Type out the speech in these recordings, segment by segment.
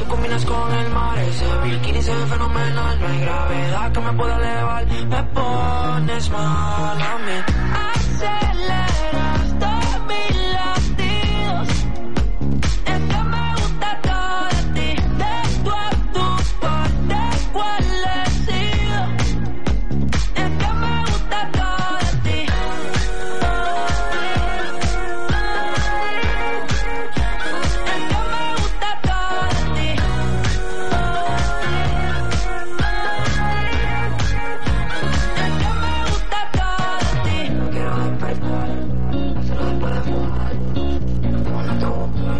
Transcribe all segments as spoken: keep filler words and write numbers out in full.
combinas con el mar. Ese bikini se ve fenomenal. No hay gravedad que me pueda elevar. Me pones mal a mí. Aceleras todos mis latidos. Es que me gusta todo de ti. De tu a tu parte cuál he sido. Es que me gusta todo de ti. Es que me gusta todo de ti. Es que me gusta todo de ti. No quiero despertar, solo después de fumar. Como no te gusta.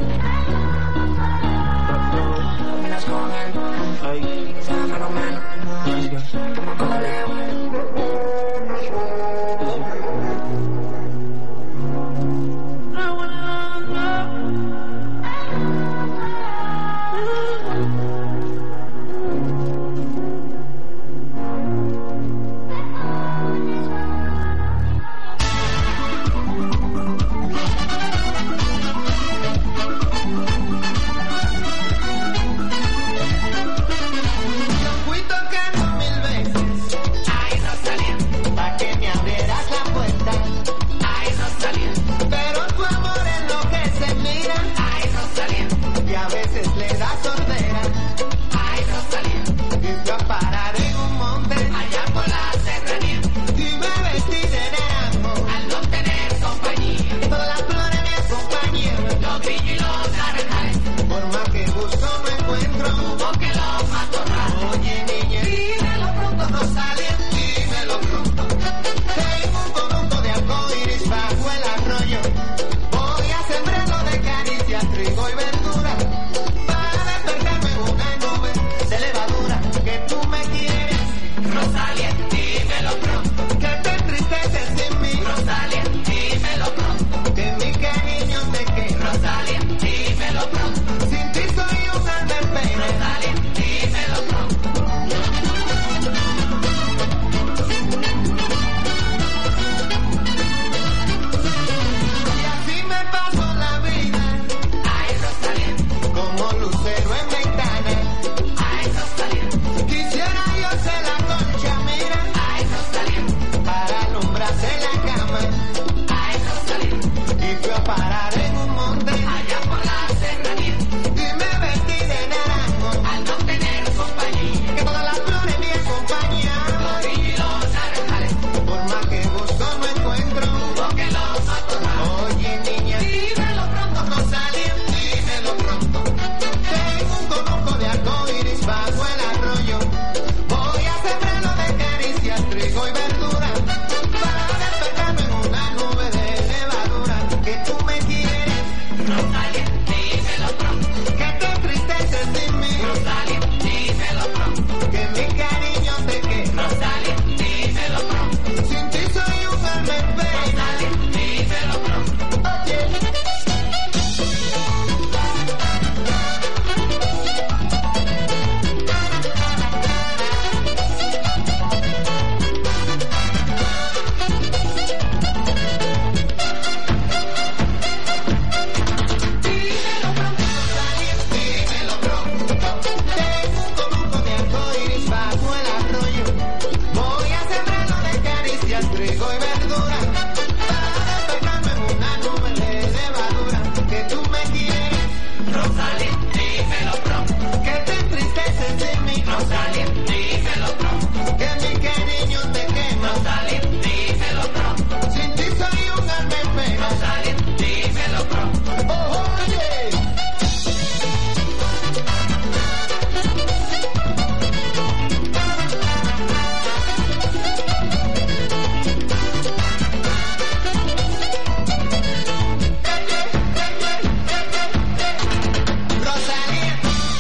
Combinas con él. Ay. Y se ve fenomenal. Como con el Fui tocando mil veces. Ay, Rosalía, pa' que me abrieras la puerta. Ay, Rosalía, pero tu amor es lo que se mira. Ay, Rosalía, y a veces le da sordera. Ay, Rosalía, y fui a parar en un monte allá por la serranía. Y me vestí de naranjo al no tener compañía. Todas las flores me acompañan, los grillos y los naranjales. Por más que busco no encuentro hubo que los matorrales. Oye niña, dímelo pronto, Rosalía, dímelo pronto. Tengo un conjunto de arcoíris bajo el arroyo. Voy a sembrarlo de caricias, trigo y verdura. Para despertarme en una nube de levadura. Que tú me quieres, Rosalía, dímelo pronto. Que te entristeces sin mí, Rosalía, dímelo pronto. Que mi cariño te quede, Rosalía, dímelo pronto. Sin ti soy un alma en pena, Rosalía, dímelo pronto. Y así me paso la vida. Ay, Rosalía, como lucero en ventana. Ay, Rosalía, quisiera yo ser la concha, mira. Ay, Rosalía, para alumbrarse la cama. Ay, Rosalía, y fui a parar en un monte allá por la serranía. Y me vestí de naranjo al no tener compañía. Que todas las flores me acompañan, los grillos y los naranjales. Por más que busco no encuentro hubo que los matorrales. Oye niña, dímelo pronto, Rosalía, dímelo pronto. Tengo un conjunto de arcoíris bajo el arroyo. Voy a sembrarlo de caricias, trigo y verdura. Para despertarme en una nube de levadura. Que tú me quieres, Rosalía, dímelo pronto. Que te entristeces sin mí, Rosalía, dímelo pronto. Que mi cariño te quede, Rosalía, dímelo pronto. Sin ti soy un alma en pena, Rosalía, dímelo pronto. Oye. Dímelo pronto, Rosalía, dímelo pronto. Tengo un conjunto de arcoíris bajo el arroyo. Voy a sembrarlo de caricias, trigo y verdura. Para despertarme en una nube de levadura. Que tú me quieres, Rosalía, dímelo pronto. Que te entristeces sin mí, Rosalía, dímelo pronto. Que mi cariño te quema, Rosalía, dímelo pronto. Sin ti soy un alma en pena, Rosalía, dímelo pronto. Oh, oye. Rosalía.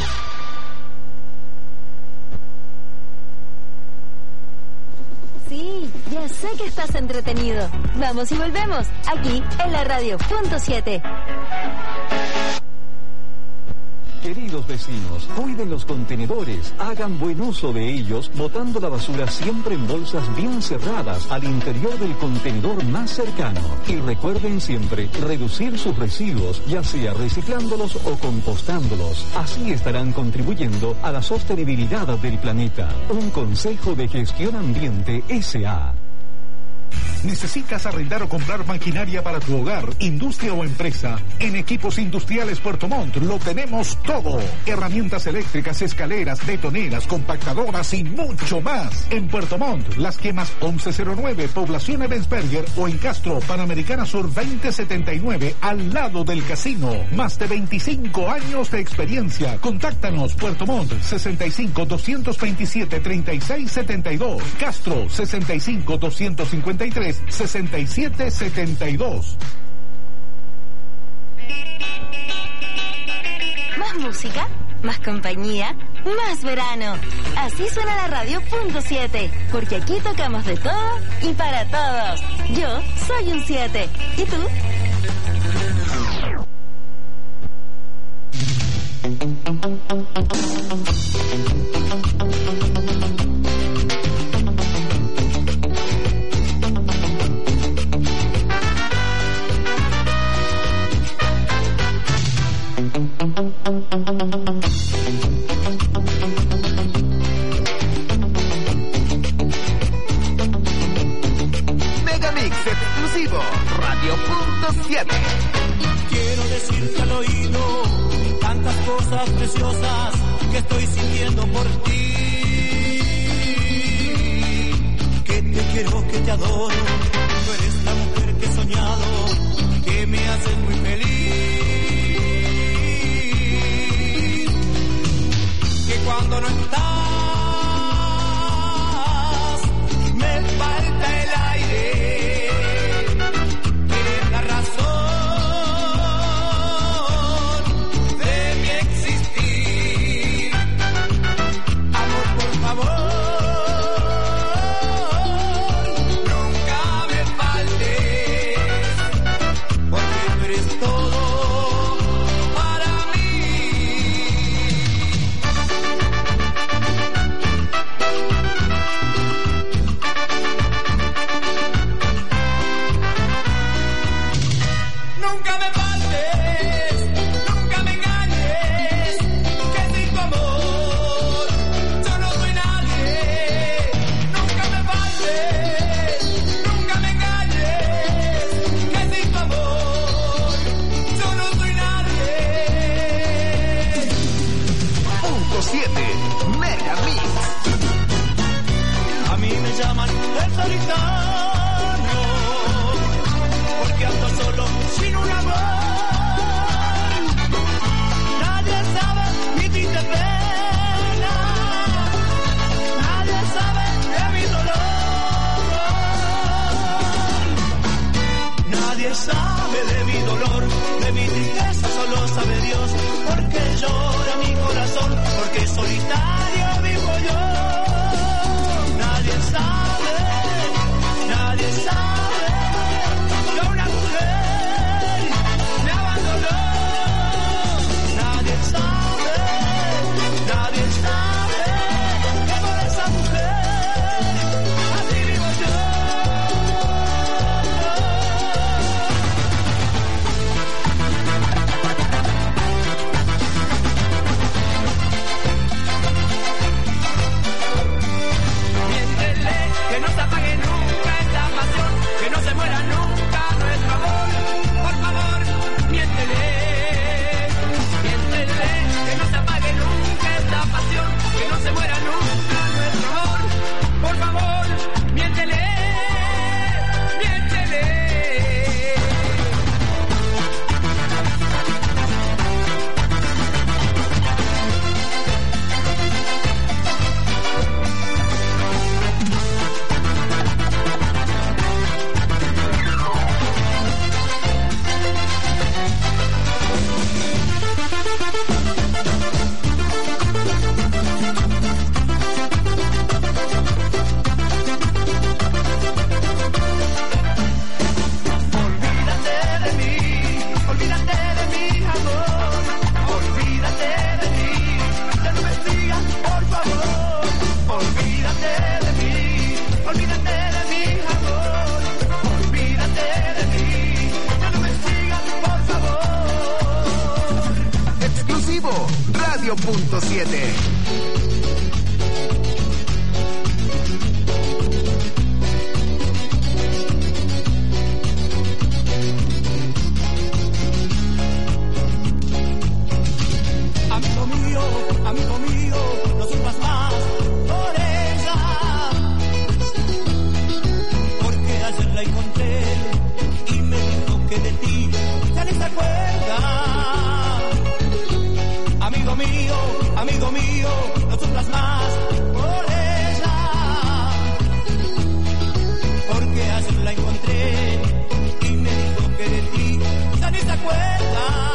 Sí, ya sé que estás entretenido. Vamos y volvemos, aquí en la radio punto siete. Queridos vecinos, cuiden los contenedores, hagan buen uso de ellos, botando la basura siempre en bolsas bien cerradas al interior del contenedor más cercano. Y recuerden siempre reducir sus residuos, ya sea reciclándolos o compostándolos. Así estarán contribuyendo a la sostenibilidad del planeta. Un consejo de Gestión Ambiente S A ¿Necesitas arrendar o comprar maquinaria para tu hogar, industria o empresa? En Equipos Industriales Puerto Montt lo tenemos todo. Herramientas eléctricas, escaleras, betoneras, compactadoras y mucho más. En Puerto Montt, Las Quemas once cero nueve, Población Ebensberger, o en Castro, Panamericana Sur veinte setenta y nueve, al lado del casino. Más de veinticinco años de experiencia. Contáctanos, Puerto Montt, sesenta y cinco, doscientos veintisiete, treinta y seis setenta y dos. Castro, sesenta y cinco, doscientos cincuenta y tres, sesenta y siete setenta y dos. Más música, más compañía, más verano. Así suena la radio punto siete, porque aquí tocamos de todo y para todos. Yo soy un siete. ¿Y tú? Megamix exclusivo, radio punto siete. Quiero decirte al oído tantas cosas preciosas que estoy sintiendo por ti. Que te quiero, que te adoro. Tú eres la mujer que he soñado, que me haces muy feliz. Que cuando no estás me falta el aire. Eres la razón de mi existir. Amor, por favor, nunca me faltes, porque tú eres todo para mí. Nunca me faltes, nunca me engañes, que sin tu amor yo no soy nadie. Nunca me faltes, nunca me engañes, que sin tu amor yo no soy nadie. Punto siete, Megamix. A mí me llaman el solitario, porque ando solo sin un amor. Nadie sabe mi triste pena, nadie sabe de mi dolor. Nadie sabe de mi dolor, de mi tristeza, solo sabe Dios. Porque llora mi corazón, porque solitario vivo yo. Nadie sabe, nadie sabe que una mujer me abandonó. Nadie sabe, nadie sabe que por esa mujer así vivo yo. Radio punto siete. Amigo mío, amigo mío, no sufras más por ella, porque ayer la encontré y me dijo que de ti ya ni se acuerda. Amigo mío, amigo mío, no sufras más por ella, porque ayer la encontré y me dijo que de ti ya ni se acuerda.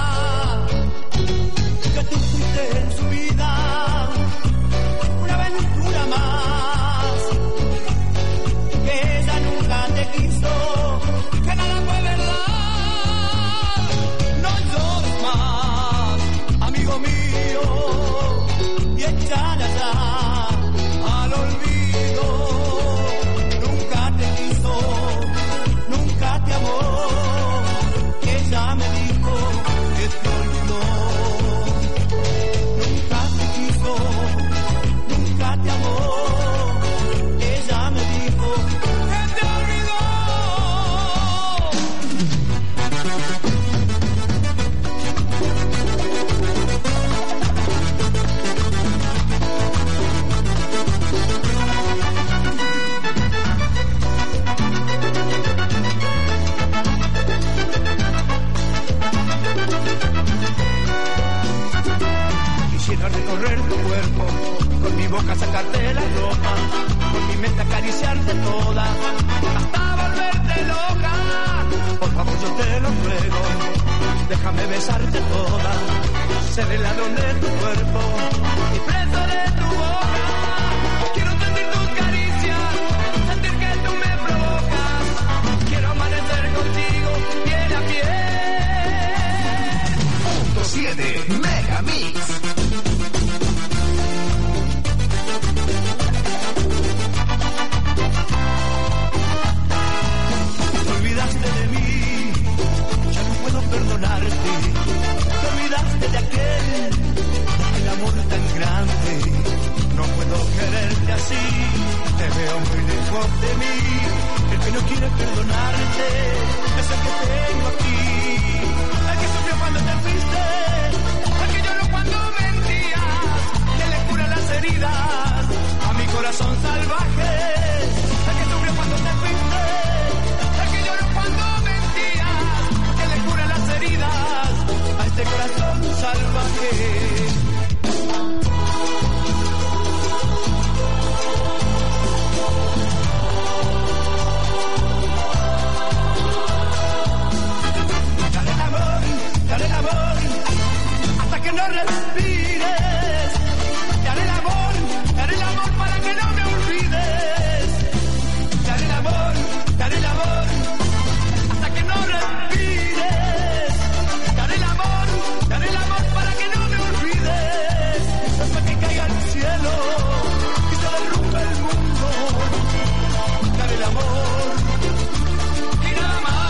Que tú fuiste en su vida una aventura más, que ella nunca te quiso, que nada fue verdad. No llores más, amigo mío, y échale allá al olvido. Nunca te quiso, nunca te amó, ella me dijo que te olvidó. Nunca te quiso, nunca te amó, ella me dijo que te olvidó. Quisiera recorrer tu cuerpo, con mi boca sacarte la ropa, con mi mente acariciarte toda, hasta volverte loca. Por favor yo te lo ruego, déjame besarte toda, ser el ladrón de tu cuerpo y preso de tu boca. Quiero sentir tus caricias, sentir que tú me provocas, quiero amanecer contigo piel a piel. Punto siete Megamix. Te olvidaste de mí, ya no puedo perdonarte. Te olvidaste de aquel, el amor tan grande. No puedo quererte así, te veo muy lejos de mí. El que no quiere perdonarte es el que tengo aquí. El que sufrió cuando te fuiste, el que lloró cuando mentías, que le cura las heridas a mi corazón salvaje. El que sufrió cuando te fuiste, el que lloró cuando mentías, que le cura las heridas a este corazón salvaje. Dale el amor, dale el amor, hasta que no respires. Dale el amor, dale el amor para que no me olvides. Dale el amor, dale el amor, hasta que no respires. Dale el amor, dale el amor para que no me olvides. Hasta que caiga el cielo y se derrumbe el mundo. Dale el amor y nada más.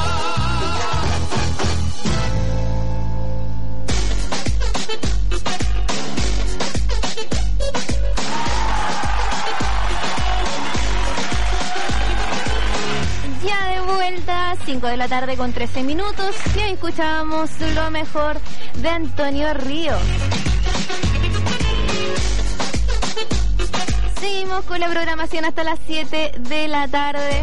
Ya de vuelta, cinco de la tarde con trece minutos, y hoy escuchábamos lo mejor de Antonio Ríos. Seguimos con la programación hasta las siete de la tarde.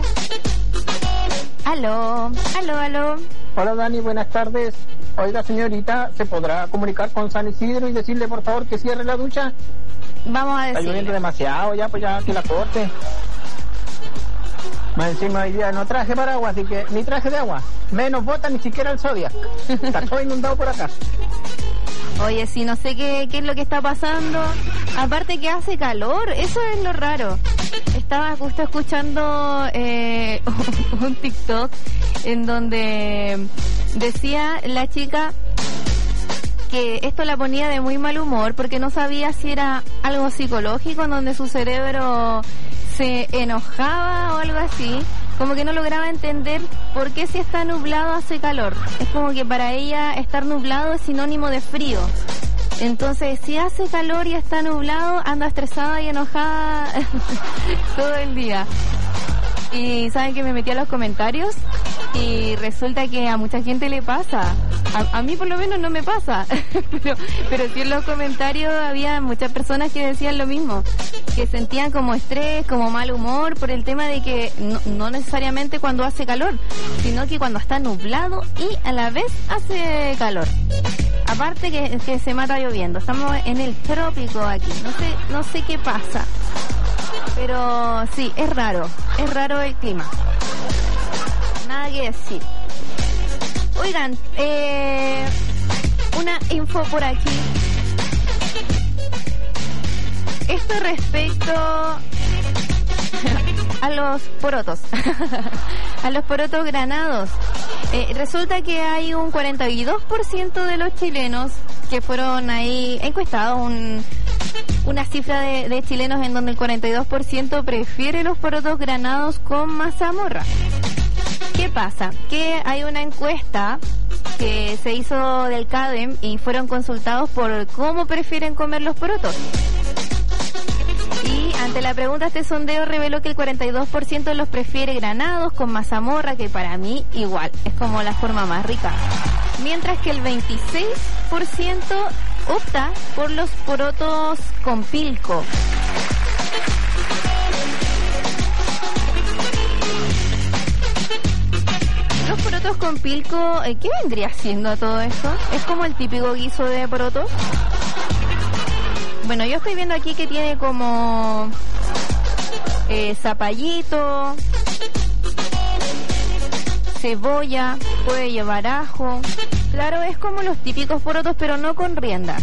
Aló, aló, aló. Hola Dani, buenas tardes. Oiga señorita, ¿se podrá comunicar con San Isidro y decirle por favor que cierre la ducha? Vamos a Está lloviendo decirle. demasiado ya, pues ya que la corte. Más encima hoy día no traje paraguas, así que ni traje de agua. Menos bota, ni siquiera el Zodiac. Está todo inundado por acá. Oye, sí, no sé qué, qué es lo que está pasando. Aparte que hace calor, eso es lo raro. Estaba justo escuchando eh, un TikTok en donde decía la chica que esto la ponía de muy mal humor porque no sabía si era algo psicológico en donde su cerebro se enojaba o algo así. Como que no lograba entender por qué si está nublado hace calor. Es como que para ella estar nublado es sinónimo de frío. Entonces, si hace calor y está nublado, ando estresada y enojada todo el día. Y saben que me metí a los comentarios y resulta que a mucha gente le pasa. A, a mí por lo menos no me pasa. pero, pero sí en los comentarios había muchas personas que decían lo mismo. Que sentían como estrés, como mal humor por el tema de que no, no necesariamente cuando hace calor, sino que cuando está nublado y a la vez hace calor. Aparte que, que se mata lloviendo. Estamos en el trópico aquí. No sé, no sé qué pasa. Pero sí, es raro, es raro el clima. Nada que decir. Oigan, eh, una info por aquí. Esto respecto a los porotos, a los porotos granados. Eh, resulta que hay un cuarenta y dos por ciento de los chilenos que fueron ahí encuestados, un... una cifra de, de chilenos en donde el cuarenta y dos por ciento prefiere los porotos granados con mazamorra. ¿Qué pasa? Que hay una encuesta que se hizo del CADEM y fueron consultados por cómo prefieren comer los porotos. Y ante la pregunta, este sondeo reveló que el cuarenta y dos por ciento los prefiere granados con mazamorra, que para mí igual, es como la forma más rica. Mientras que el veintiséis por ciento opta por los porotos con pilco. Los porotos con pilco, ¿qué vendría siendo a todo esto? ¿Es como el típico guiso de porotos? Bueno, yo estoy viendo aquí que tiene como eh, zapallito, cebolla, puede llevar ajo. Claro, es como los típicos porotos, pero no con riendas.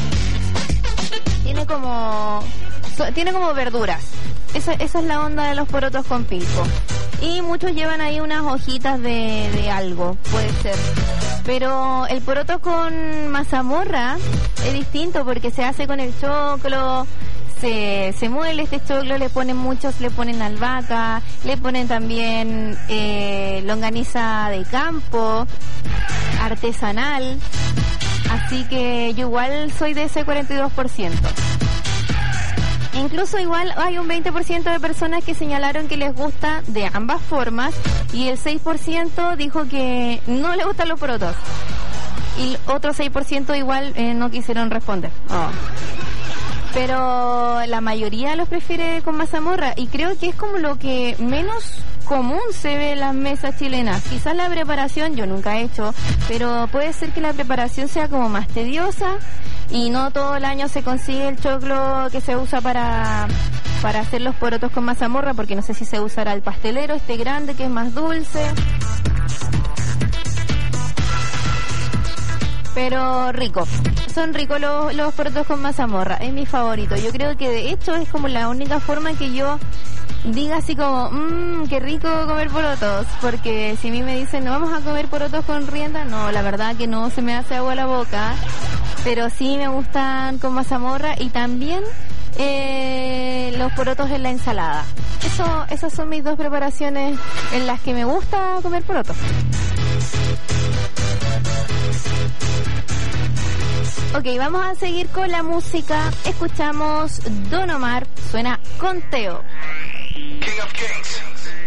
Tiene como so, tiene como verduras. Esa, esa es la onda de los porotos con pilco. Y muchos llevan ahí unas hojitas de, de algo, puede ser. Pero el poroto con mazamorra es distinto porque se hace con el choclo, se, se muele este choclo, le ponen muchos, le ponen albahaca, le ponen también eh, longaniza de campo, artesanal. Así que yo igual soy de ese cuarenta y dos por ciento. Incluso igual hay un veinte por ciento de personas que señalaron que les gusta de ambas formas y el seis por ciento dijo que no le gustan los porotos. Y otro seis por ciento igual eh, no quisieron responder. Oh. Pero la mayoría los prefiere con mazamorra y creo que es como lo que menos común se ve en las mesas chilenas. Quizás la preparación yo nunca he hecho, pero puede ser que la preparación sea como más tediosa y no todo el año se consigue el choclo que se usa para para hacer los porotos con mazamorra, porque no sé si se usará el pastelero, este grande que es más dulce. Pero rico, son ricos los, los porotos con mazamorra, es mi favorito. Yo creo que de hecho es como la única forma en que yo diga así como, mmm, qué rico comer porotos, porque si a mí me dicen, no vamos a comer porotos con rienda, no, la verdad que no, se me hace agua la boca, pero sí me gustan con mazamorra y también eh, los porotos en la ensalada. Eso, esas son mis dos preparaciones en las que me gusta comer porotos. Ok, vamos a seguir con la música. Escuchamos Don Omar, suena Conteo. King of Kings.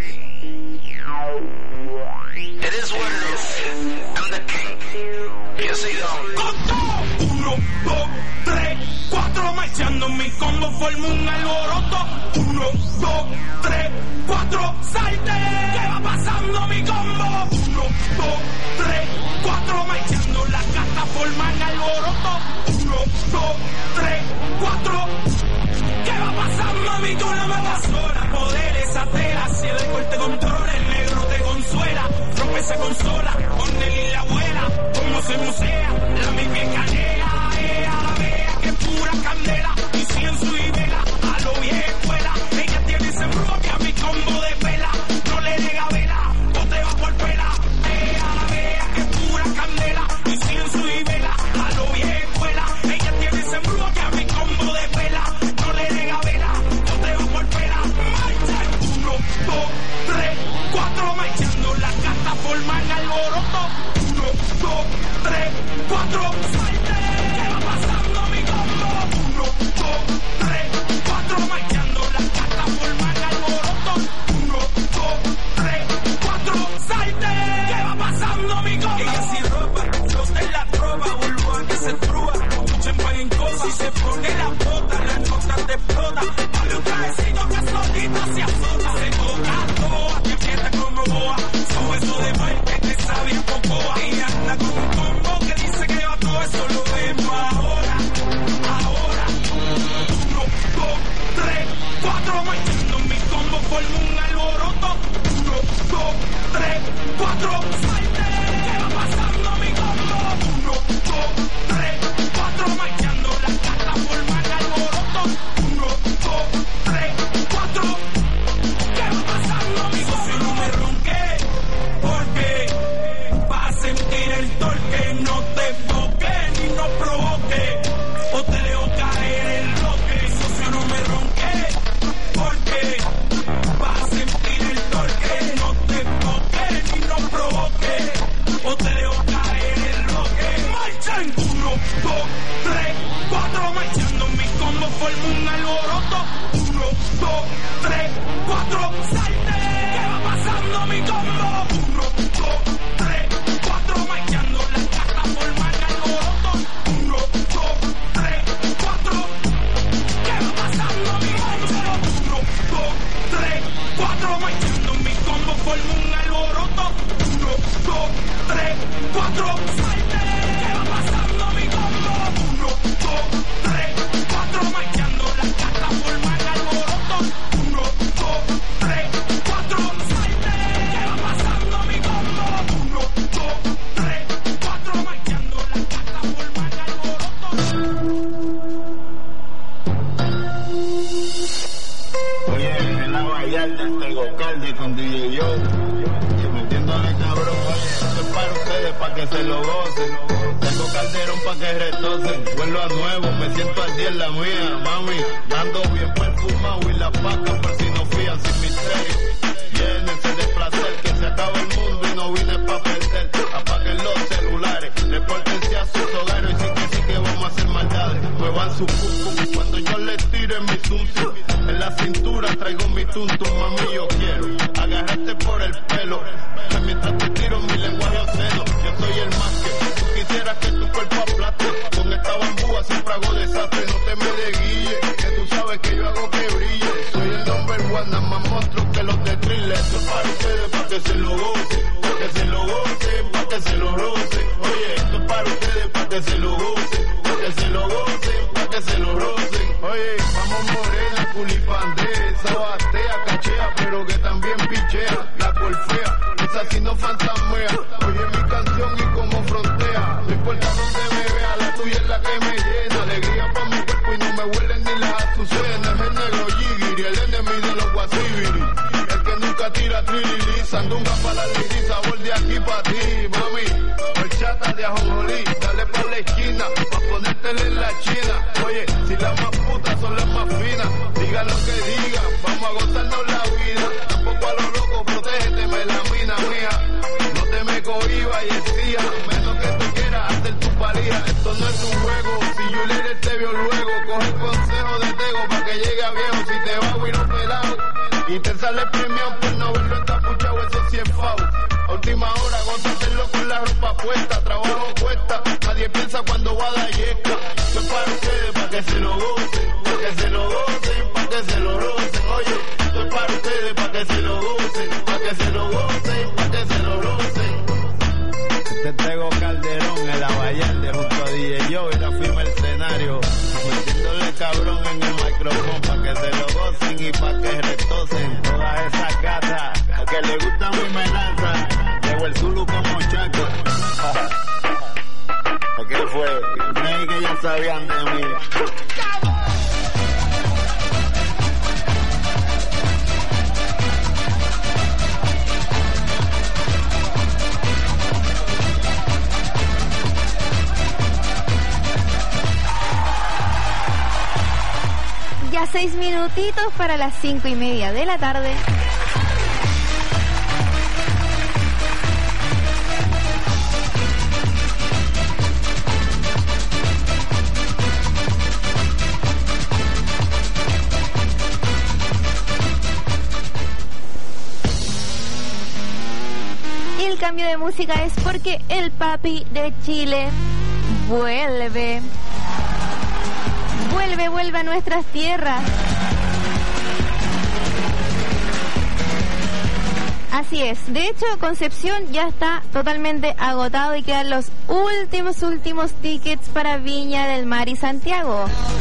It is what it is. I'm the king. Yo soy Don. Conteo. Uno, dos, tres, cuatro, marchando mi combo forma un alboroto. Uno, dos, tres, cuatro, salte. ¿Qué va pasando mi combo? Uno, dos, tres, cuatro, marchando las cartas forman alboroto. Uno, dos, tres, cuatro. ¿Qué va pasando mi tú no me vas sola? Poderes, atera, si el corte controla, el negro te consuela. Rompe esa consola, con él y la abuela. Como se musea, la mi pie canea. Ea, la vea que pura candela. Incienso y vela, a lo vieja escuela. Ella tiene ese propia mi combo de vela. No le nega vela, o te va por pela. Ea, la vea que pura candela. Incienso y vela, a lo vieja escuela. huelo a nuevo, me siento al día en la mía, mami, ando bien perfumado y las vacas por si no fían sin misterio. Llénense de placer, que se acaba el mundo y no vine pa' perder. Apaguen los celulares, repórtense a sus hogares y sí que sí que vamos a hacer maldades. Muevan su cucu cuando yo les tire mi sucio. En la cintura traigo mi tuntum, mami, yo quiero agarrarte por el pelo. Que mientras te tiro mi lenguaje obsceno, yo soy el más que tú quisieras que tu cuerpo aplaste. Con esta bambúa siempre hago desastre, no te me desguille, que tú sabes que yo hago que brille. Soy el number one, nada más monstruo que los de Thriller. Esto es para ustedes, pa' que se lo gocen, pa' que se lo gocen, pa' que se lo rocen. Oye, esto es para ustedes, pa' que se lo gocen, pa' que se lo gocen, pa' que se lo rocen. Oye, vamos morena, culipandé, esa batea, cachea, pero que también pichea, la golfea, esa sí no fantasmea. Oye mi canción y como frontea, no importa donde me vea, la tuya es la que me llena. Alegría pa' mi cuerpo y no me huelen ni las azucenas. Es el negro Jigiri, el enemigo de los guasibiri, el que nunca tira trilili, sandunga pa' la lady, sabor de aquí pa' ti, mami. Horchata de ajonjolí, dale pa' la esquina, pa' ponértela en la china. Oye, si las más putas son las más finas, diga lo que diga, vamos a gozarnos la vida. Tampoco a lo loco, protégete, melamina mía. No te me cohibas y decía, menos que tú quieras hacer tu palía. Esto no es un juego, si Juliet te vio luego, coge el consejo de Tego pa' que llegue a viejo. Si te va a ir un pelado y te sale premiado por no verlo encapuchado, eso sí es foul. A última hora, gózatelo con la ropa puesta, trabajo cuesta, nadie piensa cuando va a dar yesca. Esto es para ustedes, pa' que se lo gocen, pa' que se lo gocen, pa' que se lo rocen. Oye, esto es para ustedes, pa' que se lo gocen, pa' que se lo gocen, pa' que se lo rocen. Este es Tego Calderón, el Abayalde, junto a D J Joe y la firma El Escenario, metiéndole cabrón en el micrófono pa' que se lo gocen y pa' que retocen todas esas gatas que le gusta mi melanza. Llevo el Zulu como Chaco. ¿Qué fue? Creí que ya sabían de mí. Ya seis minutitos para las cinco y media de la tarde. El cambio de música es porque el papi de Chile vuelve. Vuelve, vuelve a nuestras tierras. Así es. De hecho, Concepción ya está totalmente agotado y quedan los últimos, últimos tickets para Viña del Mar y Santiago.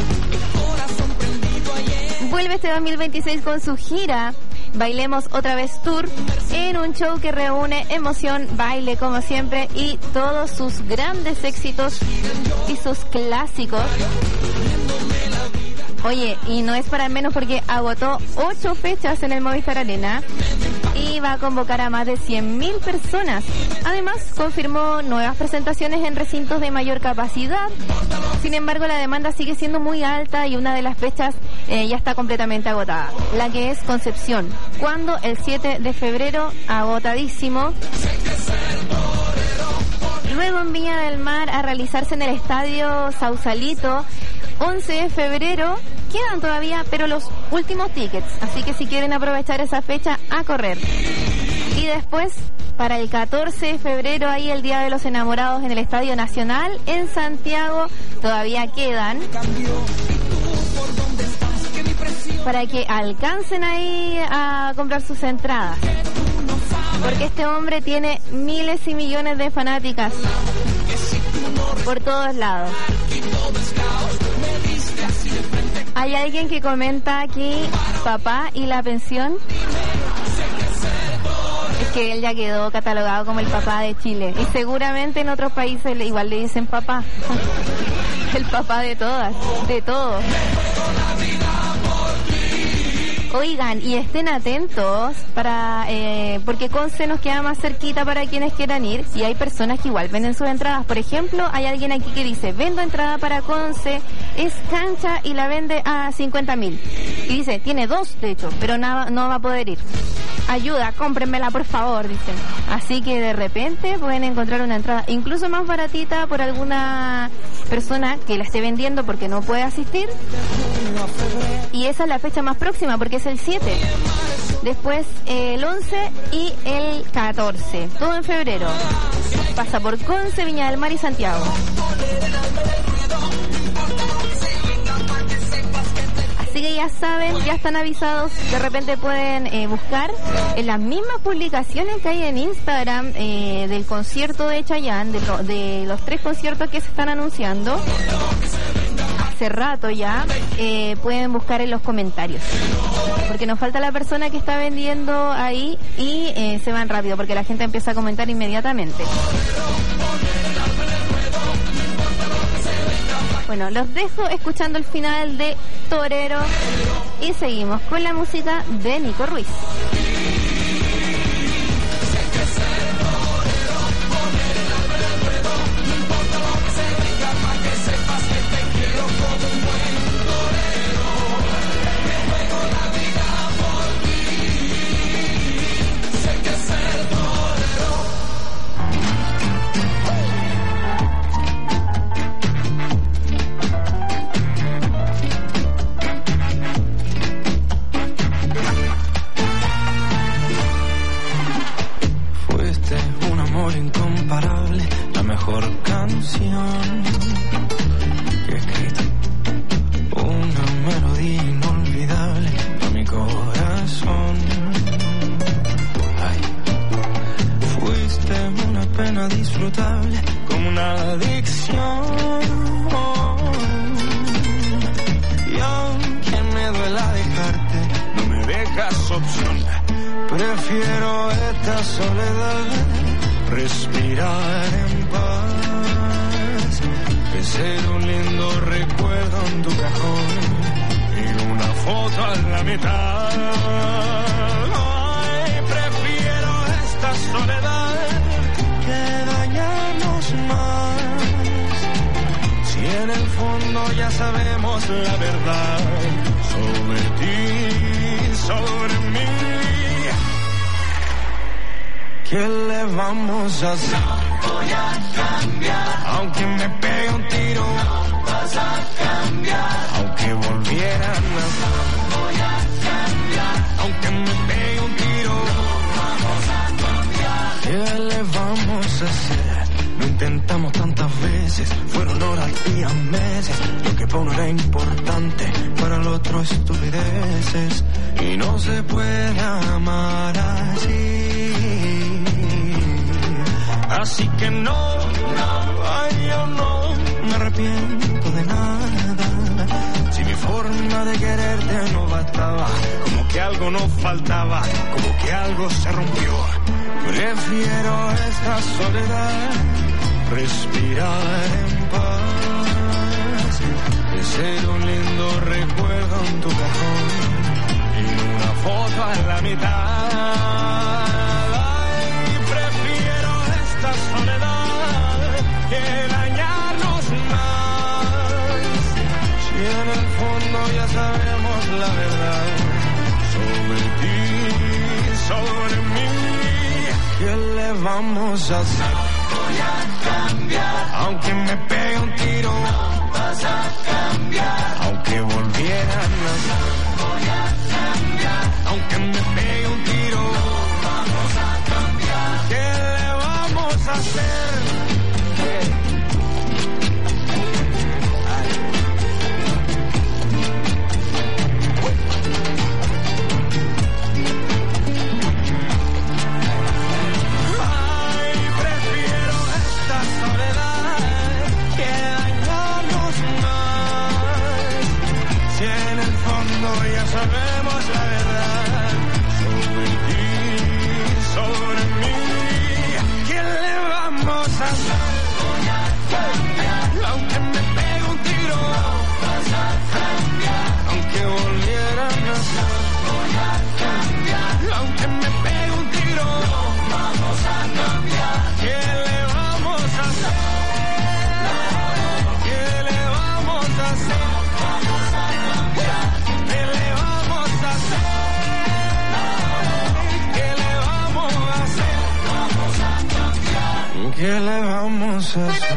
Vuelve este dos mil veintiséis con su gira Bailemos Otra Vez Tour, en un show que reúne emoción, baile como siempre y todos sus grandes éxitos y sus clásicos. Oye, y no es para menos porque agotó ocho fechas en el Movistar Arena y va a convocar a más de cien mil personas. Además, confirmó nuevas presentaciones en recintos de mayor capacidad. Sin embargo, la demanda sigue siendo muy alta y una de las fechas eh, ya está completamente agotada, la que es Concepción, cuando el siete de febrero, agotadísimo. Luego en Viña del Mar a realizarse en el Estadio Sausalito, once de febrero. Quedan todavía, pero los últimos tickets, así que si quieren aprovechar esa fecha, a correr. Y después, para el catorce de febrero, ahí el Día de los Enamorados en el Estadio Nacional en Santiago, todavía quedan, para que alcancen ahí a comprar sus entradas, porque este hombre tiene miles y millones de fanáticas por todos lados. Hay alguien que comenta aquí, papá y la pensión. Es que él ya quedó catalogado como el papá de Chile. Y seguramente en otros países igual le dicen papá. El papá de todas, de todo. Oigan, y estén atentos para eh, porque Conce nos queda más cerquita para quienes quieran ir, y hay personas que igual venden sus entradas. Por ejemplo, hay alguien aquí que dice, vendo entrada para Conce, es cancha y la vende a cincuenta mil. Y dice, tiene dos de hecho, pero nada, no va a poder ir. Ayuda, cómprenmela por favor, dicen. Así que de repente pueden encontrar una entrada incluso más baratita por alguna persona que la esté vendiendo porque no puede asistir. Y esa es la fecha más próxima porque es el siete. Después eh, el once y el catorce. Todo en febrero. Pasa por Conce, Viña del Mar y Santiago. Así que ya saben, ya están avisados. De repente pueden eh, buscar en las mismas publicaciones que hay en Instagram eh, del concierto de Chayanne, de, lo, de los tres conciertos que se están anunciando hace rato ya, eh, pueden buscar en los comentarios, porque nos falta la persona que está vendiendo ahí y eh, se van rápido porque la gente empieza a comentar inmediatamente. Bueno, los dejo escuchando el final de Torero y seguimos con la música de Nico Ruiz. Incomparable, la mejor canción que he escrito, una melodía inolvidable para mi corazón. Ay, fuiste una pena disfrutable como una adicción, y aunque me duela dejarte, no me dejas opción. Prefiero esta soledad, respirar en paz, que ser un lindo recuerdo en tu cajón y una foto a la mitad. Ay, prefiero esta soledad que dañarnos más, si en el fondo ya sabemos la verdad sobre ti, sobre mí. ¿Qué le vamos a hacer? No voy a cambiar. Aunque me pegue un tiro, no vas a cambiar. Aunque volviera a nacer, no voy a cambiar. Aunque me pegue un tiro, no vamos a cambiar. ¿Qué le vamos a hacer? Lo intentamos tantas veces, fueron horas, días, meses. Lo que para uno era importante, para el otro estupideces. Y no se puede amar así. Así que no, no, ay, yo no me arrepiento de nada. Si mi forma de quererte no bastaba, como que algo nos faltaba, como que algo se rompió. Prefiero esta soledad, respirar en paz, de ser un lindo recuerdo en tu cajón y una foto a la mitad. Soledad que dañarnos más, si en el fondo ya sabemos la verdad sobre ti, sobre mí. ¿Qué le vamos a hacer? No voy a cambiar. Aunque me pegue un tiro, no vas a cambiar. Aunque volviera a nacer, no voy a cambiar. Aunque me pegue un tiro, no vamos a cambiar. ¿Qué le vamos a hacer? Ya sabemos la verdad sobre ti, sobre mí. ¿Qué le vamos a hacer? Voy a cambiar. Aunque me pegue un tiro, no vas a cambiar. Aunque volviera a nacer, voy eso?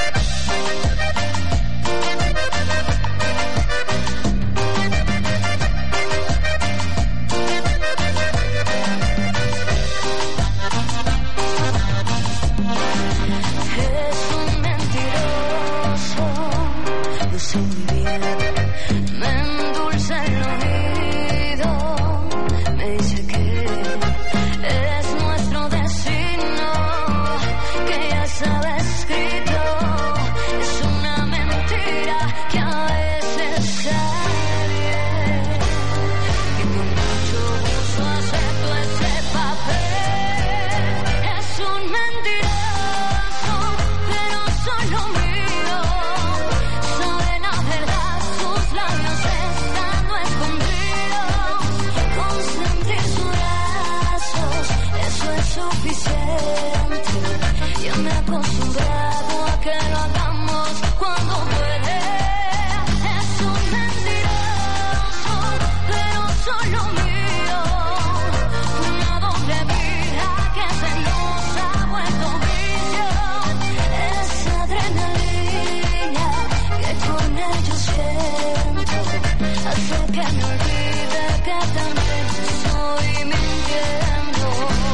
Es un mentiroso, lo sé muy bien, me endulza el oído, me dice que es nuestro destino, que ya estaba escrito, es una mentira que a veces cae bien, y con mucho gusto acepto ese papel, es un mentiroso. Pero solo mío, saben la verdad, sus labios estando escondidos, con sentir sus brazos, eso es suficiente. Ya me he acostumbrado a que lo hagamos cuando puede. Es un mentiroso, pero solo mío, una doble vida que se nos ha vuelto vicio. Esa adrenalina que con ellos siento hace que me olvide que también estoy mintiendo.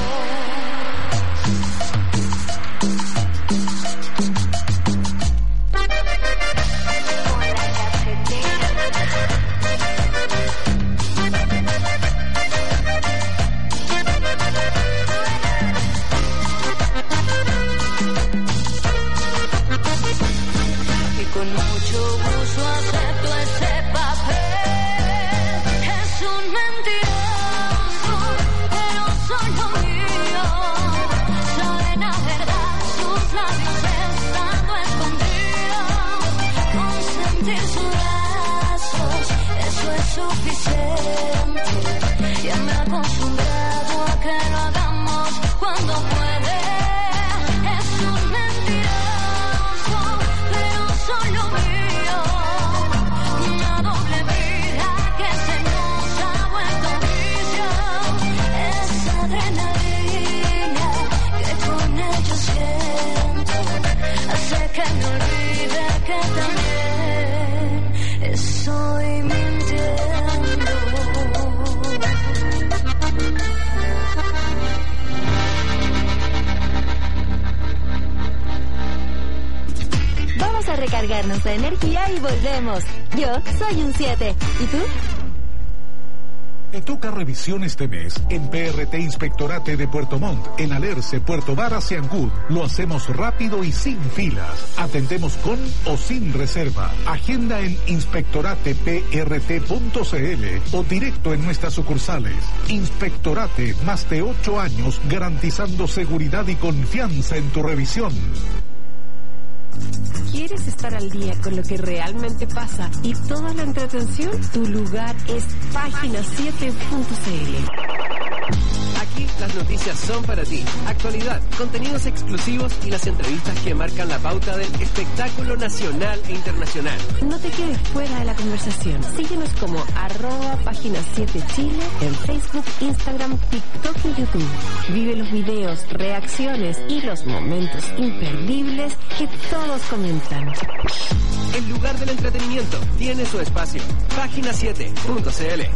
Y con mucho gusto acepto ese papel. Es un mentiroso, pero solo mío. Saben la verdad, sus labios estando escondidos, con sentir sus brazos, eso es suficiente. Ya me he acostumbrado a que lo hagamos cuando puede. Es un mentiroso, pero solo mío, una doble vida que se nos ha vuelto vicio. Esa adrenalina que con ellos siento hace que me olvide que también estoy mintiendo. Vamos a recargarnos de energía y volvemos. Yo soy un siete. ¿Y tú? Te toca revisión este mes en P R T Inspectorate de Puerto Montt, en Alerce, Puerto Varas y Ancud. Lo hacemos rápido y sin filas. Atendemos con o sin reserva. Agenda en inspectorate p r t punto c l o directo en nuestras sucursales. Inspectorate, más de ocho años garantizando seguridad y confianza en tu revisión. ¿Quieres estar al día con lo que realmente pasa y toda la entretención? Tu lugar es página siete punto c l. Aquí las noticias son para ti. Actualidad, contenidos exclusivos y las entrevistas que marcan la pauta del espectáculo nacional e internacional. No te quedes fuera de la conversación. Síguenos como arroba página siete Chile en Facebook, Instagram, TikTok y YouTube. Vive los videos, reacciones y los momentos imperdibles que todos comentan. El lugar del entretenimiento tiene su espacio. página siete punto c l.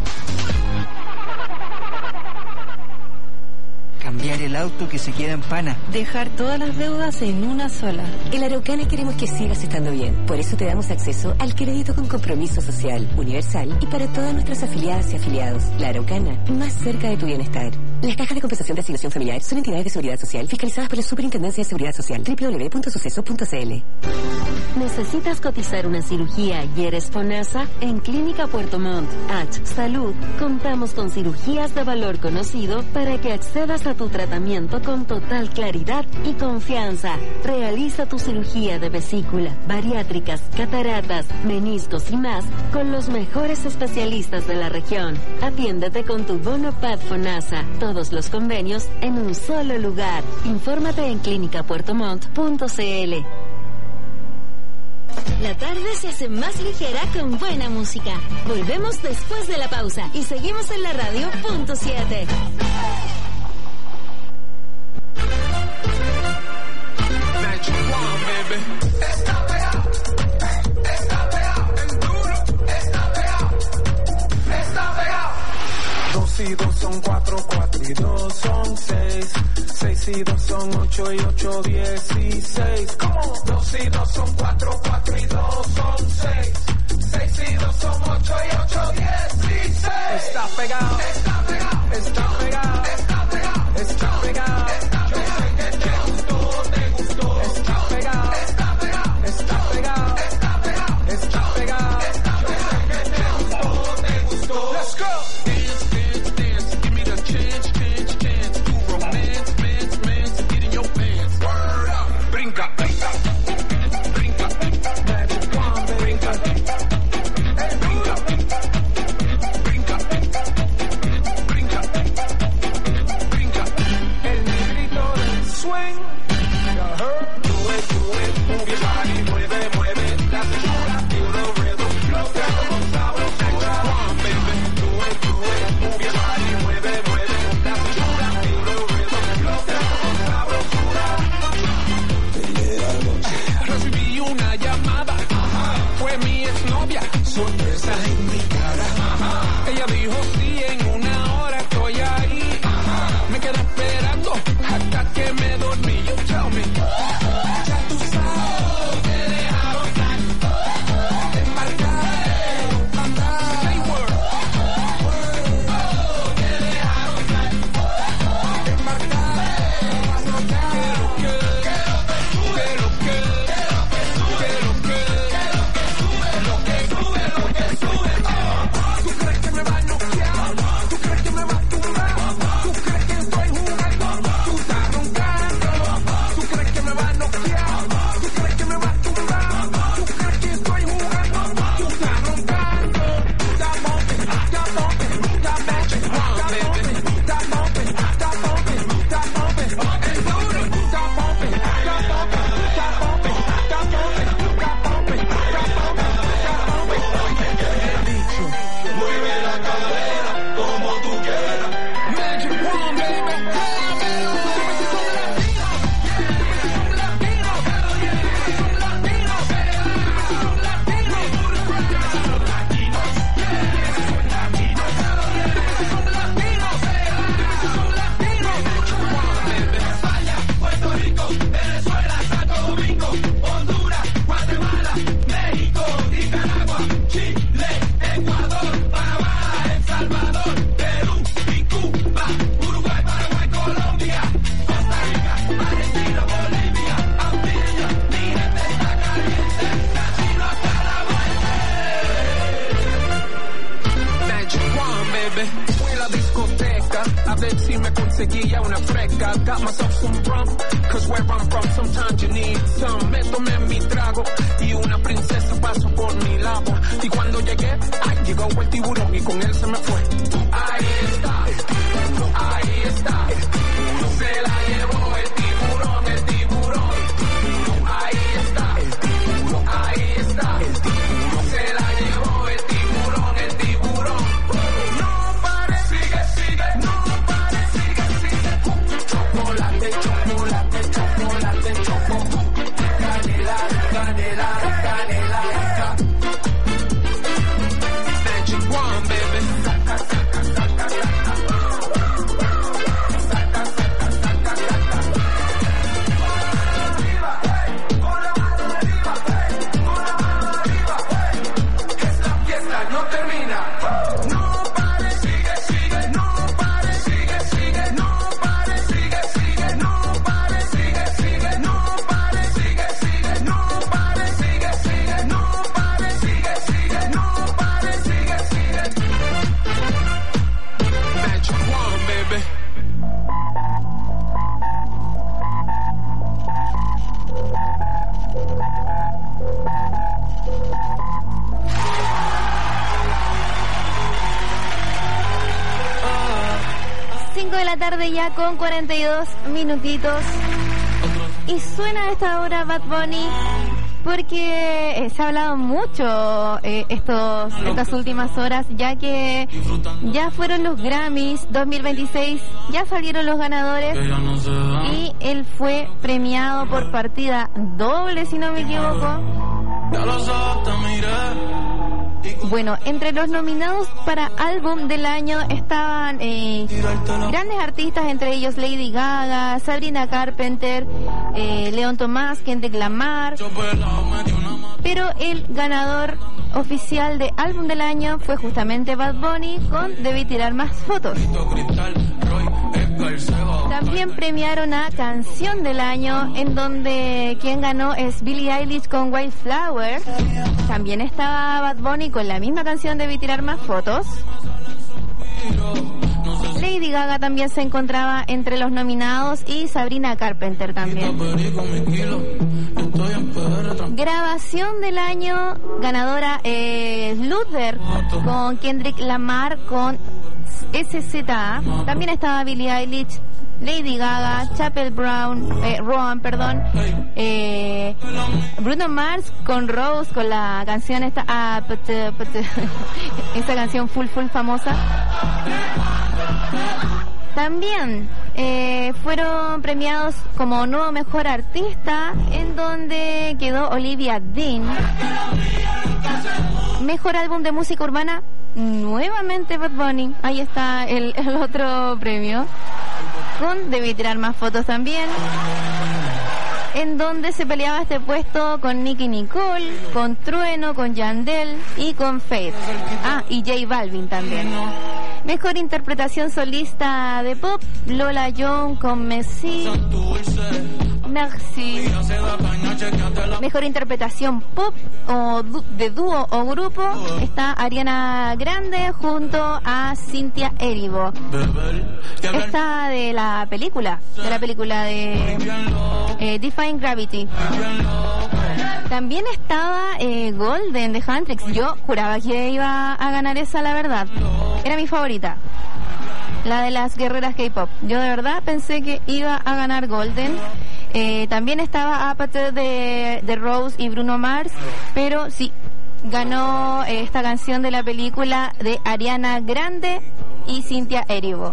Cambiar el auto que se queda en pana. Dejar todas las deudas en una sola. En la Araucana queremos que sigas estando bien. Por eso te damos acceso al crédito con compromiso social, universal y para todas nuestras afiliadas y afiliados. La Araucana, más cerca de tu bienestar. Las cajas de compensación de asignación familiar son entidades de seguridad social fiscalizadas por la Superintendencia de Seguridad Social. doble u doble u doble u punto suceso punto c l. ¿Necesitas cotizar una cirugía y eres FONASA? En Clínica Puerto Montt, H Salud, contamos con cirugías de valor conocido para que accedas a tu tratamiento con total claridad y confianza. Realiza tu cirugía de vesícula, bariátricas, cataratas, meniscos y más con los mejores especialistas de la región. Atiéndete con tu bono P A D FONASA. Todos los convenios en un solo lugar. Infórmate en clínica puerto montt punto c l. La tarde se hace más ligera con buena música. Volvemos después de la pausa y seguimos en la radio punto siete. Magic One, baby. y dos son ocho y ocho, dieciséis. ¿Cómo? Dos y dos son cuatro, cuatro y dos son seis. Seis y dos son ocho y ocho, dieciséis. Está pegado, está pegado, está pegado, está pegado, está pegado. Yo sé que te gustó, te gustó. Está pegado, está pegado, está pegado, está pegado, está pegado. Yo sé que te gustó, te gustó. Let's go. Dance, dance, dance. Give me the chance, chance, chance to romance, mance, mance. Get in your pants. Word up, brinca, brinca, brinca, magic wand, brinca, brinca, brinca, brinca, brinca. El negrito del swing. You heard? Do it, do it, move your body, mueve, mueve la cintura, feel the rhythm, flow down, sabrosura. One, baby, do it, do it, move your body, mueve, mueve la cintura, feel the rhythm, flow down, sabrosura. Recibí una llamada, fue mi exnovia, sorpresa en mi cara. Ella dijo sí, en una hora estoy ahí. Me quedé esperando hasta que me dormí. You tell me. Ya tú sabes, te dejaron salir. Embarcaron, andar. Say word. Oh, te dejaron salir. Embarcaron, andar. Que lo que, que lo que, que lo que, lo que sube, lo que sube. Tú crees que me va a noquear, tú crees que me va a tumbar, tú crees que estoy jugando, tú estás roncando. Tú crees que me va a noquear, tú crees que me va a tumbar, tú crees que estoy jugando, tú estás roncando. Está bumping, está bumping, está matching, está bumping, está bumping, está bumping, está bumping. El duro está bumping, está bumping, está bumping, está bumping, está bumping, está bumping, está bumping. He dicho, mueve la cadera como tú quieras. Magic wand, baby. Puerto Rico, Venezuela, Santo Domingo, Honduras, Guatemala, México, Nicaragua, Chile, Ecuador, Panamá, El Salvador, Perú y Cuba, Uruguay, Paraguay, Colombia, Costa Rica, Argentina, Bolivia, Antillas, mi gente está caliente, latino hasta la muerte. Magic wand, baby. Fui a la discoteca a ver si me conseguía una fresca. Got myself some rum, cause where I'm from sometimes you need some. Me tomé mi trago y una princesa pasó por mi lado. Y cuando llegué, ay, llegó el tiburón y con él se me fue. Ahí está, ahí está. Se la llevó el tiburón, el tiburón. Ahí está, ahí está. Se la llevó el tiburón, el tiburón. No pare, sigue, sigue, no pare, sigue, sigue. Chocolate, chocolate, chocolate, choco. Canela, canela, canela. Magic wand, baby. Saca, saca, saca, saca. Saca, saca, saca, saca. Arriba, hey, con la mano arriba, hey, con la mano arriba, hey. Esta fiesta no termina. No pare, sigue, sigue, no pare, sigue, sigue, no pare, sigue, sigue, no pare, sigue, sigue, no pare, sigue, sigue, no pare, sigue, sigue, no pare, sigue, sigue, no pare, sigue, sigue. Magic wand, baby. cinco de la tarde ya con cuarenta y dos minutitos. Y suena a esta hora Bad Bunny porque eh, se ha hablado mucho eh, estos estas últimas horas, ya que ya fueron los Grammys dos mil veintiséis, ya salieron los ganadores y él fue premiado por partida doble, si no me equivoco. Bueno, entre los nominados para álbum del año estaban eh, grandes artistas, entre ellos Lady Gaga, Sabrina Carpenter, eh, Leon Thomas, Kendrick Lamar. Pero el ganador oficial de álbum del año fue justamente Bad Bunny con Debí tirar más fotos. También premiaron a canción del año, en donde quien ganó es Billie Eilish con Wildflower. También estaba Bad Bunny con la misma canción Debí tirar más fotos. Lady Gaga también se encontraba entre los nominados y Sabrina Carpenter también. Grabación del año, ganadora es Luther con Kendrick Lamar con S Z A. También estaba Billie Eilish, Lady Gaga, Chappell Brown, eh, Rowan, perdón, eh, Bruno Mars con Rose, con la canción esta, ah, but, uh, but, uh, esta canción full full famosa. También eh, fueron premiados como nuevo mejor artista, en donde quedó Olivia Dean. Mejor álbum de música urbana, nuevamente Bad Bunny. Ahí está el, el otro premio. Con Debí tirar más fotos también, en donde se peleaba este puesto con Nicki Nicole, con Trueno, con Yandel y con Faith. Ah, y J Balvin también. Mejor interpretación solista de pop, Lola Young con Messi. Merci. Mejor interpretación pop o du- de dúo o grupo, está Ariana Grande junto a Cynthia Erivo. Esta de la película, de la película de eh, Defying Gravity. También estaba eh, Golden de Huntrix. Yo juraba que iba a ganar esa, la verdad. Era mi favorita, la de las guerreras K-pop. Yo de verdad pensé que iba a ganar Golden. Eh, también estaba Apathy de, de Rose y Bruno Mars, pero sí, ganó eh, esta canción de la película de Ariana Grande y Cynthia Erivo.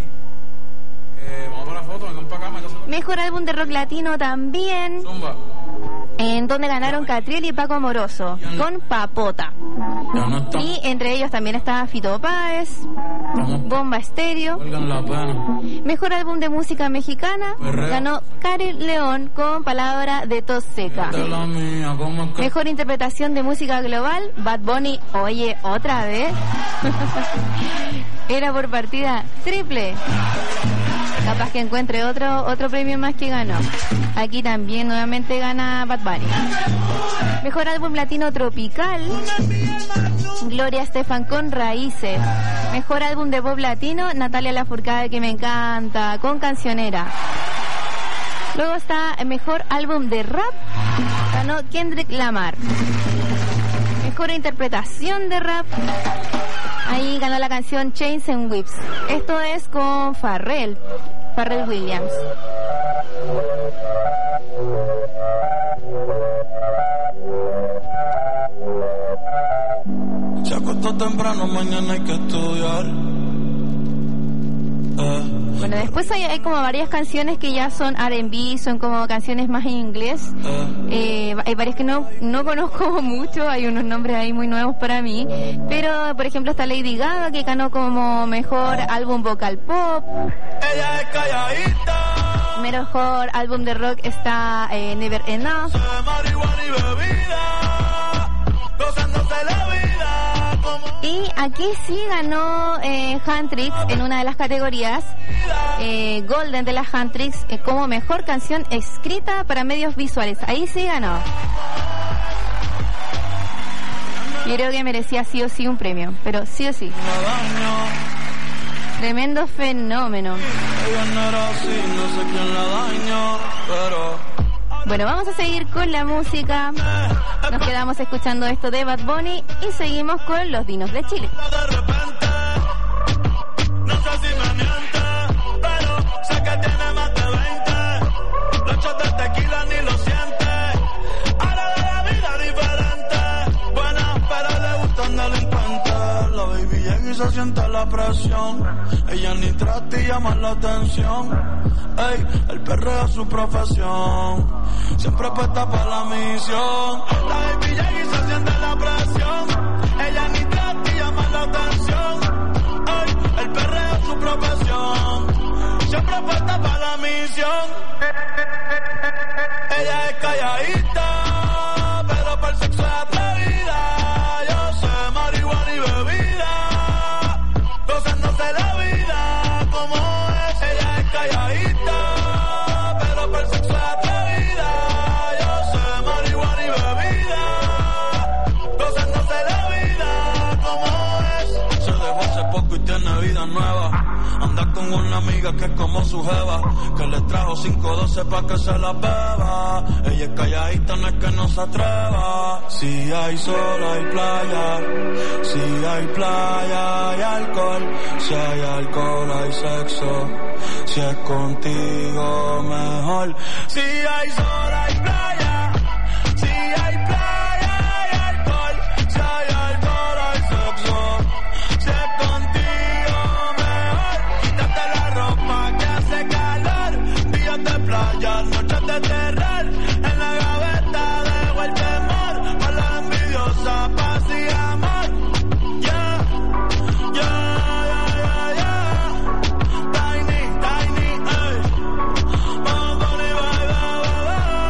Mejor álbum de rock latino también, en donde ganaron Catriel y Paco Amoroso con Papota. Y entre ellos también estaba Fito Páez, Bomba Estéreo. Mejor álbum de música mexicana, ganó Cari León con Palabra de Tos Seca. Mejor interpretación de música global, Bad Bunny, oye, otra vez. Era por partida triple. Capaz que encuentre otro otro premio más que ganó. Aquí también nuevamente gana Bad Bunny. Mejor álbum latino tropical, Gloria Estefan con Raíces. Mejor álbum de pop latino, Natalia Lafourcade, que me encanta, con Cancionera. Luego está el mejor álbum de rap, ganó Kendrick Lamar. Mejor interpretación de rap, ahí ganó la canción Chains and Whips. Esto es con Pharrell, Pharrell Williams. Se acostó temprano, mañana hay que estudiar. Eh. Bueno, después hay, hay como varias canciones que ya son R and B, son como canciones más en inglés. Eh, hay varias que no, no conozco mucho, hay unos nombres ahí muy nuevos para mí. Pero, por ejemplo, está Lady Gaga, que ganó como mejor álbum vocal pop. Ella es calladita. Mejor álbum de rock está eh, Never Enough. Marihuana y bebida, gozándose la vida. Y aquí sí ganó eh, Huntrix en una de las categorías, eh, Golden de las Huntrix, eh, como mejor canción escrita para medios visuales. Ahí sí ganó. Yo creo que merecía sí o sí un premio, pero sí o sí. Tremendo fenómeno. Bueno, vamos a seguir con la música. Nos quedamos escuchando esto de Bad Bunny y seguimos con los vinos de Chile. No sé si me miente, pero sé que tiene más de veinte. Los shots de tequila ni lo siente. Ahora de la vida diferente. Buena, pero le gustan delincuentes. La baby llega y se siente la presión. Ella ni trata y llama la atención. Ey, el perreo es su profesión. Siempre puesta para la misión. La baby llega y se siente la presión. Ella ni posición. Ella es calladita, pero para el sexo es atrevida. Yo sé marihuana y bebida, gozándose la vida como es. Ella es calladita, pero para el sexo es atrevida. Yo sé marihuana y bebida, gozándose la vida como es. Se dejó hace poco y tiene vida nueva. Anda con una amiga que es como su jeva, que le trajo cinco doce pa' que se la beba. Ella es calladita, no es que no se atreva. Si hay sol, hay playa. Si hay playa, hay alcohol. Si hay alcohol, hay sexo. Si es contigo, mejor. Si hay sol, hay playa. Si hay playa, hay alcohol. Si hay alcohol, hay sexo. Si es contigo, mejor. Quítate la ropa que hace calor. Días de playa, noches de terror. En la gaveta dejo el temor. Pa' la envidiosa, paz y amor. Yeah, yeah, yeah, yeah, yeah. Tiny, tiny, ey. Vamos, Bonnie, bye, bye, bye,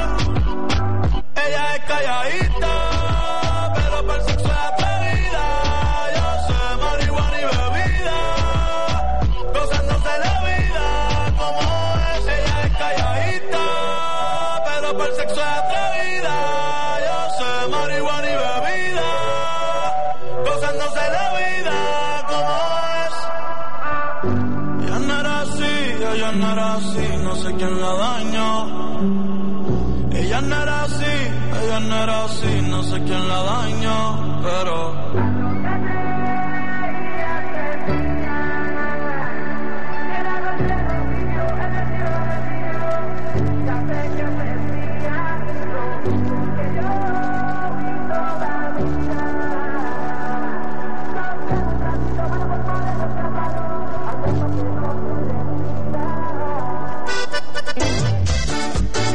bye. Ella es calladita, pero para el sexo es atrevida. Yo sé marihuana y bebida, gozándose la vida como es. Ella es calladita, pero para el sexo es atrevida. Yo sé marihuana y bebida, gozándose la vida como es. Ella no era así, ella no era así, no sé quién la dañó. Ella no era así, ella no era así, no sé quién la dañó, pero...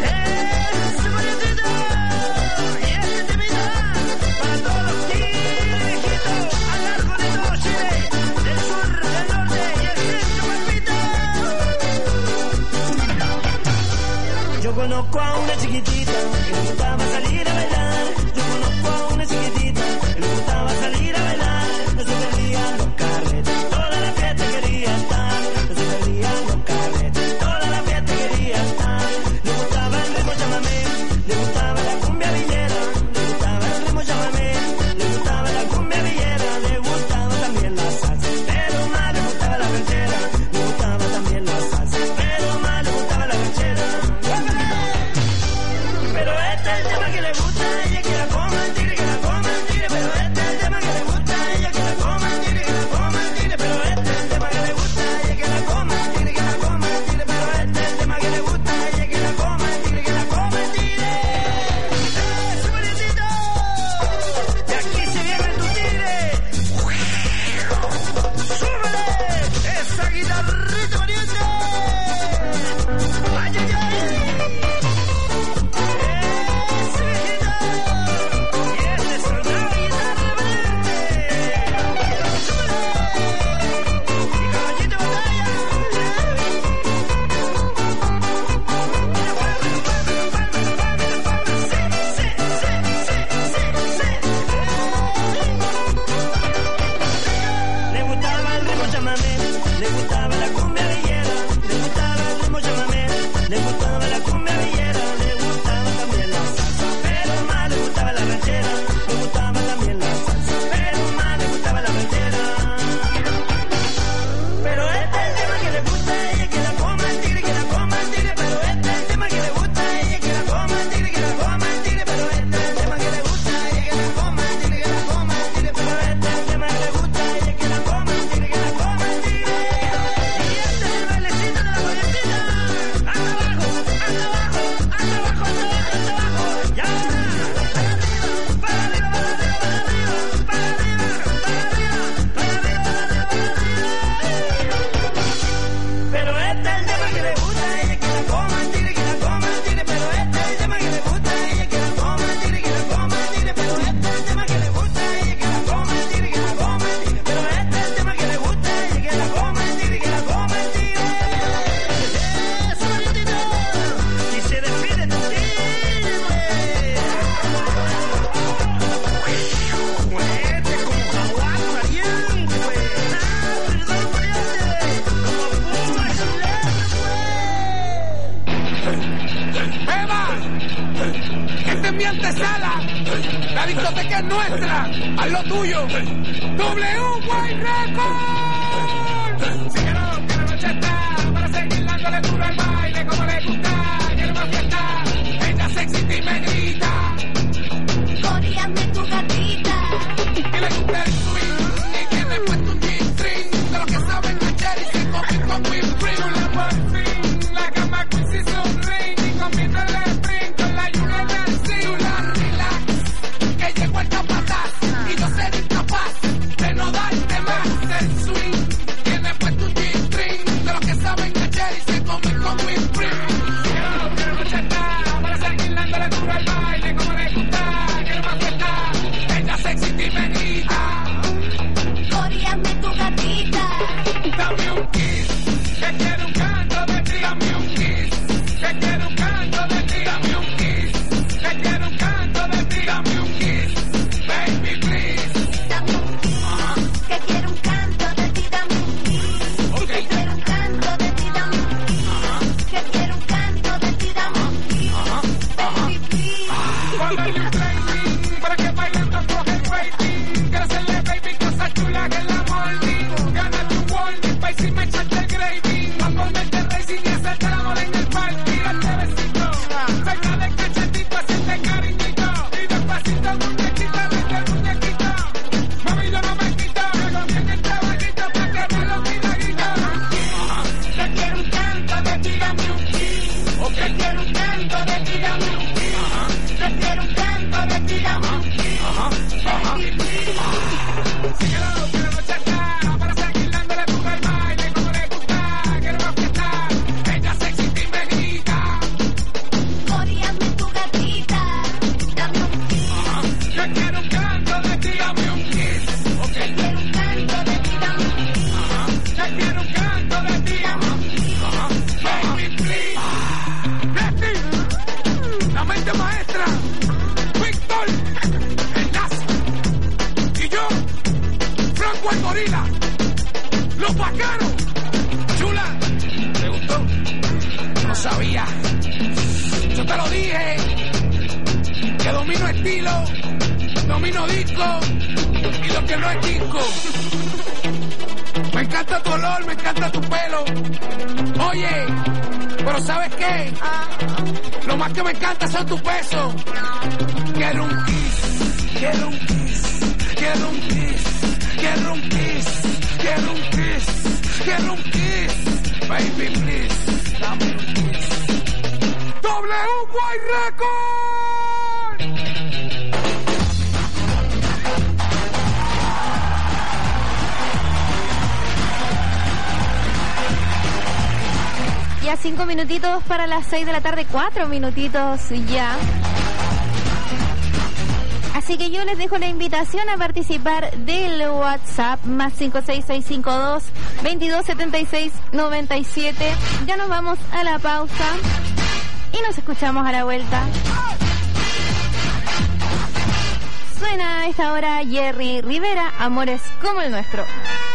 Para todos los que es nuestra. Haz lo tuyo. W White Record. Si quiero que la noche está para seguir dándole duro al baile como le gusta. Quiero más fiesta. Ella sexy y me grita. Coríame tu gatita. Y le gusta el swing. Y tiene puesto un G-string. De los que saben hacer y se comen con whipped cream. La morphine, la cama que se sonríe. Y comiendo el sprint con la lluvia del sí. La relax, que llegó el capataz. Y yo seré incapaz de no darte más. El swing tiene puesto un G-string. De los que saben hacer y se comen con whipped cream. Quiero, quiero noche está para seguir dándole duro al baile como le gusta. Quiero más fiesta. Ella sexy y me grita. Coríame tu gatita. Dame un kiss, que quiero un canto de ti. Dame un kiss, que quiero un canto de ti. Dame un kiss, que quiero un canto de ti. Dame un kiss, baby please. Dame un kiss, que quiero un canto de ti. Dame un kiss, que quiero un canto de ti. Dame un kiss, que quiero un canto de ti. Dame un kiss, baby please. Cuando you play me, para que bailando coge el waiting. Quiero hacerle baby cosas chulas en la morning. Gánate un warning, pa' y si me echaste el gravy. Pa' ponerte racing y hacerte el amor en el parque. Darte besito, saca de cachetito, hacerte cariñito. Y despacito, muñequita, vete muñequito. Mami, yo no me quito, me comí en el trabajito pa' que me lo milagritos. Que quiero un canto de ti, dame un kiss. O que quiero un canto de ti, dame un kiss. Que quiero un canto de ti, dame un kiss. Baby, please. Síguelo, que la noche está para seguir dándole duro al baile como le gusta. Quiero más fiesta. Ella sexy y me grita. Coríame tu gatita. Dame un kiss, Que quiero un canto de ti, dame un kiss. O que que quiero un canto de ti. Dame un kiss, que quiero un canto de ti, dame un kiss. baby please. Leslie, la mente maestra. Víctor, el nazi. Y yo, Franco el gorila. Los bacanos. Chula, ¿te gustó? No sabía. Yo te lo dije. Que domino estilo, domino disco. Y lo que no es disco. Me encanta tu olor, me encanta tu pelo. Oye, pero ¿sabes qué? Lo más que me encanta son tus besos. Quiero un kiss, quiero un kiss, quiero un kiss, quiero un kiss, quiero un kiss, quiero un kiss. Baby, please, dame un kiss. W White Record. Ya cinco minutitos para las seis de la tarde, cuatro minutitos ya. Así que yo les dejo la invitación a participar del WhatsApp más cinco seis seis cinco dos, veintidós setenta y seis noventa y siete. Ya nos vamos a la pausa y nos escuchamos a la vuelta. Suena a esta hora Jerry Rivera, Amores como el nuestro.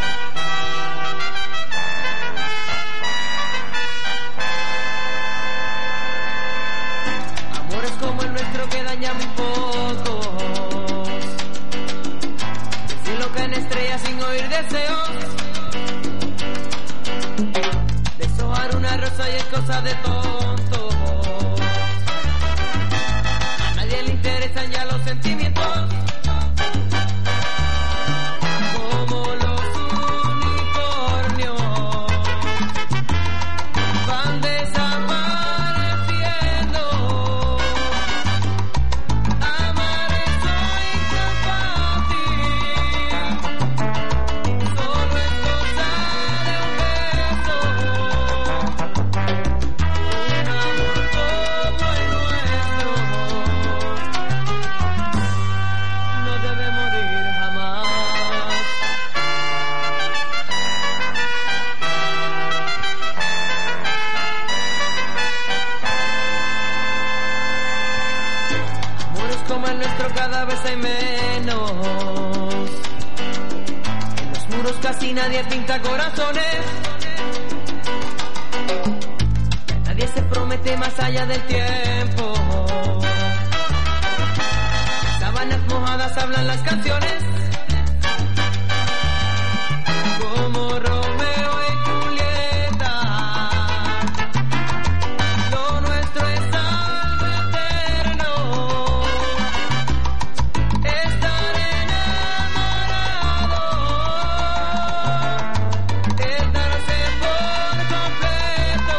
Amores como el nuestro que daña muy pocos. Cielo caen estrellas sin oír deseos. Deshojar una rosa y es cosa de tonto. A nadie le interesan ya los sentimientos. Como los unicornios van desapareciendo. Amar soy incapaz. Solo es cosa de un beso. Un amor como el nuestro no debe morir jamás. Amores como el nuestro cada vez hay menos. En los muros casi nadie pinta corazones. Nadie se promete más allá del tiempo. Sábanas mojadas hablan las canciones. Como Romeo y Julieta, lo nuestro es algo eterno. Estar enamorado es darse por completo.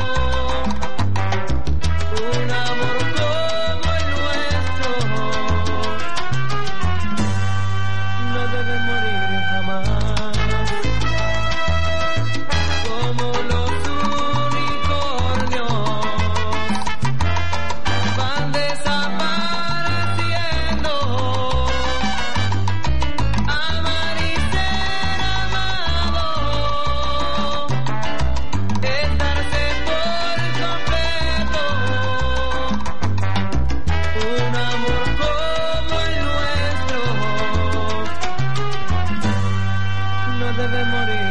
Un amor como el nuestro no debe morir jamás. Como los unicornios van desapareciendo. Amar y ser amado es darse por completo. Un amor como el nuestro no debe morir